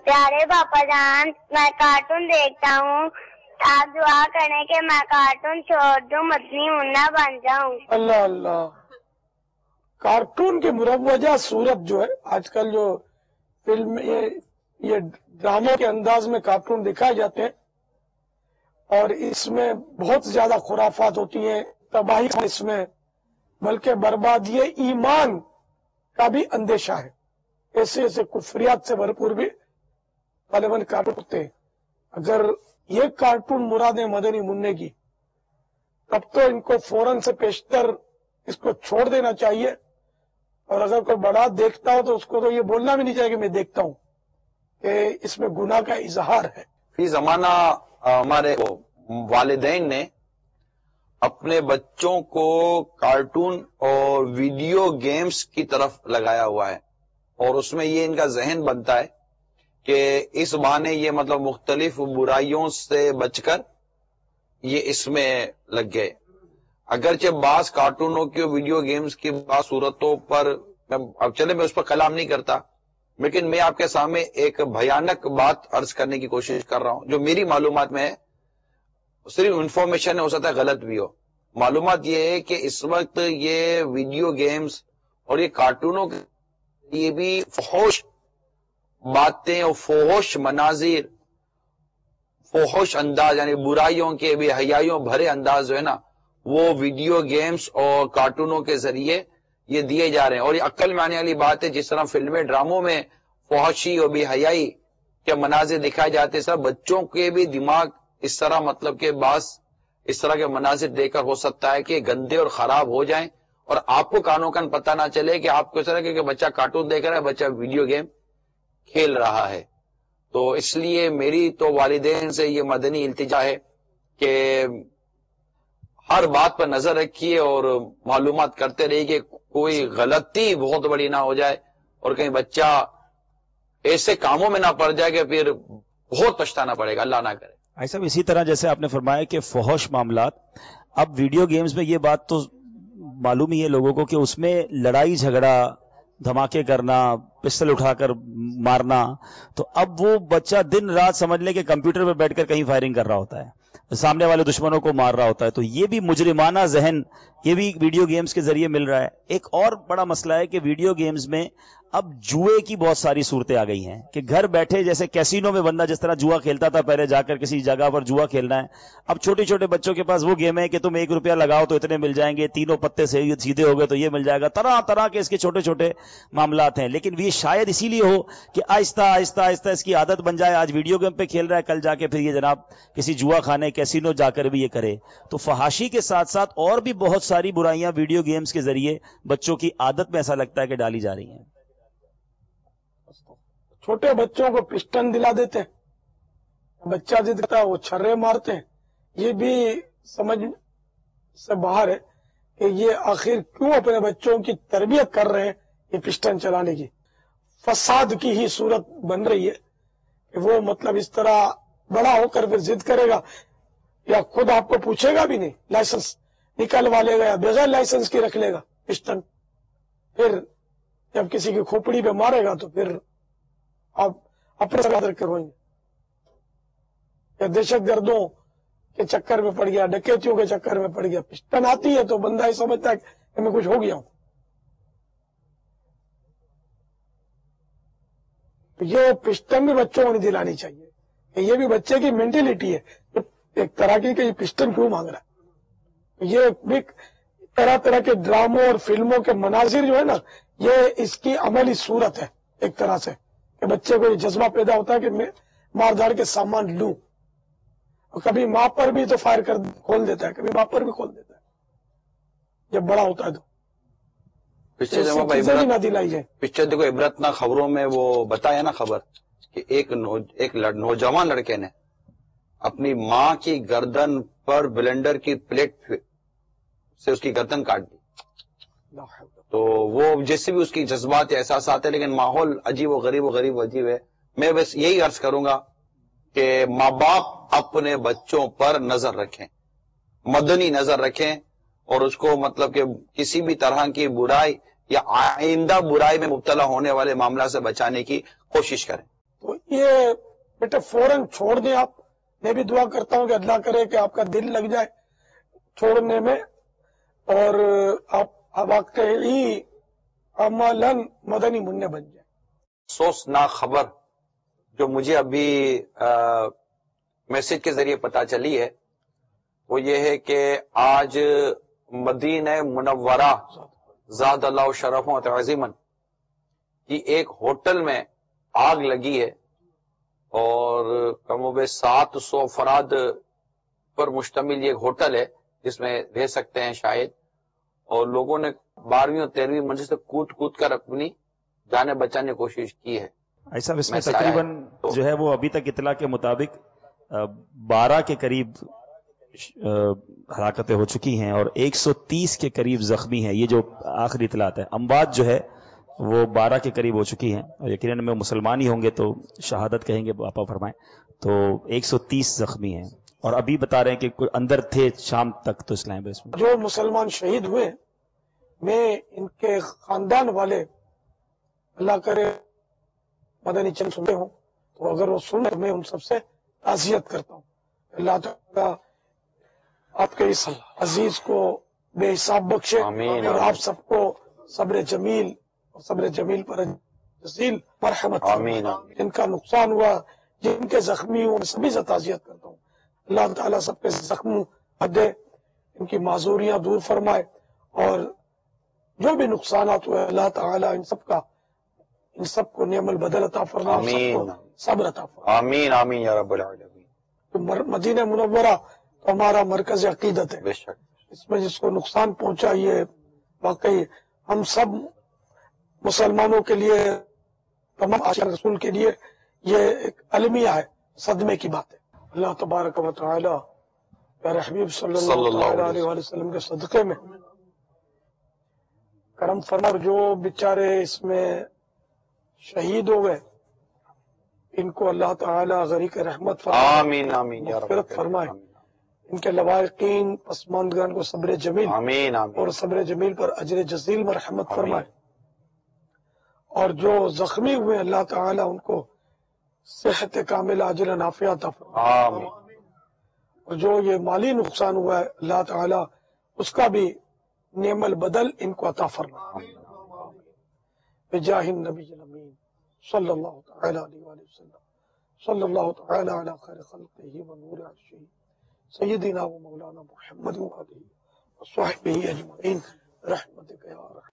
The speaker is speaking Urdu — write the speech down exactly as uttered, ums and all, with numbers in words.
پیارے پاپا جان میں کارٹون دیکھتا ہوں، آپ دعا کریں کہ میں کارٹون چھوڑ دوں، مدنی منا بن جاؤں۔ اللہ اللہ، کارٹون کے مروجہ صورت جو ہے آج کل جو فلم یہ, یہ ڈراموں کے انداز میں کارٹون دکھائے جاتے ہیں اور اس میں بہت زیادہ خرافات ہوتی ہیں، تباہی اس میں بلکہ بربادی ایمان کا بھی اندیشہ ہے۔ ایسے ایسے کفریات سے بھرپور بھی غالباً کارٹون ہوتے ہیں۔ اگر یہ کارٹون مراد مدنی منع کی تب تو ان کو فوراً سے پیشتر اس کو چھوڑ دینا چاہیے، اور اگر کوئی بڑا دیکھتا ہو تو اس کو تو یہ بولنا بھی نہیں چاہیے کہ میں دیکھتا ہوں، کہ اس میں گناہ کا اظہار ہے۔ فی زمانہ ہمارے والدین نے اپنے بچوں کو کارٹون اور ویڈیو گیمز کی طرف لگایا ہوا ہے، اور اس میں یہ ان کا ذہن بنتا ہے کہ اس بہانے یہ مطلب مختلف برائیوں سے بچ کر یہ اس میں لگ گئے۔ اگرچہ بعض کارٹونوں کی ویڈیو گیمز کی بعض صورتوں پر اب چلے میں اس پر کلام نہیں کرتا، لیکن میں آپ کے سامنے ایک بھیانک بات عرض کرنے کی کوشش کر رہا ہوں جو میری معلومات میں ہے، صرف انفارمیشن ہو سکتا ہے غلط بھی ہو۔ معلومات یہ ہے کہ اس وقت یہ ویڈیو گیمز اور یہ کارٹونوں کے یہ بھی فحوش باتیں اور فحوش مناظر، فحوش انداز یعنی برائیوں کے بے حیائیوں بھرے انداز جو ہے نا، وہ ویڈیو گیمز اور کارٹونوں کے ذریعے یہ دیے جا رہے ہیں۔ اور یہ عقل میں آنے والی بات ہے، جس طرح فلمیں ڈراموں میں فحاشی اور بے حیائی کے مناظر دکھائے جاتے ہیں، سب بچوں کے بھی دماغ اس طرح مطلب کہ بعض اس طرح کے مناظر دیکھ کر ہو سکتا ہے کہ گندے اور خراب ہو جائیں، اور آپ کو کانوں کان پتہ نہ چلے کہ آپ کو اس طرح کہ بچہ کارٹون دیکھ رہا ہے، بچہ ویڈیو گیم کھیل رہا ہے۔ تو اس لیے میری تو والدین سے یہ مدنی التجا ہے کہ ہر بات پر نظر رکھیے اور معلومات کرتے رہیے کہ کوئی غلطی بہت بڑی نہ ہو جائے اور کہیں بچہ ایسے کاموں میں نہ پڑ جائے کہ پھر بہت پچھتانا پڑے گا، اللہ نہ کرے۔ بھائی صاحب اسی طرح جیسے آپ نے فرمایا کہ فحش معاملات، اب ویڈیو گیمز میں یہ بات تو معلوم ہی ہے لوگوں کو کہ اس میں لڑائی جھگڑا، دھماکے کرنا، پستل اٹھا کر مارنا، تو اب وہ بچہ دن رات سمجھ لے کہ کمپیوٹر پہ بیٹھ کر کہیں فائرنگ کر رہا ہوتا ہے، سامنے والے دشمنوں کو مار رہا ہوتا ہے، تو یہ بھی مجرمانہ ذہن یہ بھی ویڈیو گیمز کے ذریعے مل رہا ہے۔ ایک اور بڑا مسئلہ ہے کہ ویڈیو گیمز میں اب جوئے کی بہت ساری صورتیں آ گئی ہیں کہ گھر بیٹھے جیسے کیسینو میں بندہ جس طرح جوا کھیلتا تھا پہلے، جا کر کسی جگہ پر جوا کھیلنا ہے، اب چھوٹے چھوٹے بچوں کے پاس وہ گیم ہے کہ تم ایک روپیہ لگاؤ تو اتنے مل جائیں گے، تینوں پتے سے سیدھے ہو گئے تو یہ مل جائے گا، طرح طرح کے اس کے چھوٹے چھوٹے معاملات ہیں۔ لیکن یہ شاید اسی لیے ہو کہ آہستہ آہستہ آہستہ اس کی عادت بن جائے، آج ویڈیو گیم پہ کھیل رہا ہے، کل جا کے پھر یہ جناب کسی جوا کھانے کیسینو جا کر بھی یہ کرے۔ تو فحاشی کے ساتھ ساتھ اور بھی بہت ساری برائیاں ویڈیو گیمز کے ذریعے بچوں کی عادت میں ایسا لگتا ہے کہ ڈالی جا رہی ہیں۔ چھوٹے بچوں کو پسٹن دلا دیتے ہیں، بچہ ضد کرتا ہے وہ چھرے مارتے ہیں، یہ بھی سمجھ سے باہر ہے کہ یہ آخر کیوں اپنے بچوں کی تربیت کر رہے ہیں یہ پسٹن چلانے کی۔ فساد کی ہی صورت بن رہی ہے کہ وہ مطلب اس طرح بڑا ہو کر پھر ضد کرے گا، یا خود آپ کو پوچھے گا بھی نہیں، لائسنس نکلوا لے گا یا بغیر لائسنس کی رکھ لے گا پسٹن، پھر جب کسی کی کھوپڑی پہ مارے گا تو پھر آپ اپنے ساتھ رکھ کر روئیں گے۔ یا دہشت گردوں کے چکر میں پڑ گیا، ڈکیتیوں کے چکر میں پڑ گیا، پسٹن آتی ہے تو بندہ ہی سمجھتا ہے کہ میں کچھ ہو گیا ہوں۔ تو یہ پسٹن بھی بچوں کو نہیں دلانی چاہیے، کہ یہ بھی بچے کی مینٹلٹی ہے ایک طرح کی کہ یہ پسٹن کیوں مانگ رہا ہے۔ یہ بھی طرح طرح کے ڈراموں اور فلموں کے مناظر جو ہے نا، یہ اس کی عملی صورت ہے ایک طرح سے، کہ بچے کو یہ جذبہ پیدا ہوتا ہے کہ میں مار دھاڑ کے سامان لوں، اور کبھی ماں پر بھی تو فائر کر کھول دیتا ہے، کبھی باپ پر بھی کھول دیتا ہے جب بڑا ہوتا ہے تو۔ پچھلے نہ دلائی جائے، پچھلے دیکھو عبرت نہ خبروں میں وہ بتایا نا خبر کہ ایک نو ایک نوجوان لڑکے نے اپنی ماں کی گردن پر بلینڈر کی پلیٹ سے اس کی گردن کاٹ دی۔ تو وہ جیسے بھی اس کی جذبات یا احساسات ہیں، لیکن ماحول عجیب و غریب و غریب و عجیب ہے۔ میں بس یہی عرض کروں گا کہ ماں باپ اپنے بچوں پر نظر رکھیں، مدنی نظر رکھیں، اور اس کو مطلب کہ کسی بھی طرح کی برائی یا آئندہ برائی میں مبتلا ہونے والے معاملہ سے بچانے کی کوشش کریں۔ تو یہ بیٹے فوراً چھوڑ دیں آپ. میں بھی دعا کرتا ہوں کہ اللہ کرے کہ آپ کا دل لگ جائے چھوڑنے میں اور آپ واقعی عملاً مدنی منع بن جائے. افسوسناک خبر جو مجھے ابھی میسج کے ذریعے پتا چلی ہے وہ یہ ہے کہ آج مدینہ منورہ زاد اللہ شرف و تعظیماً کی ایک ہوٹل میں آگ لگی ہے اور کم و بیش سات سو افراد پر مشتمل یہ ہوٹل ہے جس میں رہ سکتے ہیں شاید، اور لوگوں نے بارہویں اور تیرہویں منزل سے کود کود کر اپنی جانیں بچانے کی کوشش کی ہے. ایسا اس میں تقریباً جو ہے وہ ابھی تک اطلاع کے مطابق بارہ کے قریب ہلاکتیں ہو چکی ہیں اور ایک سو تیس کے قریب زخمی ہیں. یہ جو آخری اطلاعات ہے، اموات جو ہے وہ بارہ کے قریب ہو چکی ہیں اور یقیناً میں مسلمان ہی ہوں گے تو شہادت کہیں گے باپا فرمائیں. تو ایک سو تیس زخمی ہیں اور ابھی بتا رہے ہیں کہ کوئی اندر تھے شام تک. تو اسلام اس میں جو مسلمان شہید ہوئے میں ان کے خاندان والے اللہ کرے مدنی چند سنتے ہوں تو اگر وہ سن تو میں ان سب سے تعزیت کرتا ہوں. اللہ تعالیٰ آپ کے اس عزیز کو بے حساب بخشے اور آپ سب کو صبر جمیل اور صبر جمیل پر جزیل مرحمت آمین. جن کا نقصان ہوا، جن کے زخمی ہوں، سبھی سے تعزیت کرتا ہوں. اللہ تعالیٰ سب کے زخم دے، ان کی معذوریاں دور فرمائے اور جو بھی نقصانات ہوئے اللہ تعالیٰ ان سب کا ان سب کو نعم البدل عطا فرمائے، سب کو صبر عطا فرمائے. آمین آمین یا رب العالمین. تو مدینہ منورہ تو ہمارا مرکز عقیدت ہے. بے شک اس میں جس کو نقصان پہنچا یہ واقعی ہم سب مسلمانوں کے لیے، تمام عاشق رسول کے لیے یہ ایک المیہ ہے، صدمے کی بات ہے. اللہ تبارک و تعالی پیارے حبیب صلی اللہ علیہ وآلہ وسلم کے صدقے میں کرم فرما. جو بیچارے اس میں شہید ہو گئے ان کو اللہ تعالی غریق رحمت فرمائے، آمین آمین یا رب مغفرت فرمائے. ان کے لواحقین پسماندگان کو صبر جمیل آمین آمین اور صبر جمیل پر اجر جزیل مرحمت فرمائے. اور جو زخمی ہوئے اللہ تعالی ان کو صحت کامل اجر نافع عطا فرمائے. آمین. اور جو یہ مالی نقصان ہوا ہے اللہ تعالی اس کا بھی نعم البدل ان کو عطا فرمائے. بجاہ النبی الامین صلی اللہ تعالی علیہ وآلہ وسلم، صلی اللہ تعالی علی خیر خلقہ و نور عرشہ سیدنا و مولانا محمد و آلہ و صحبہ اجمعین برحمتک یا ارحم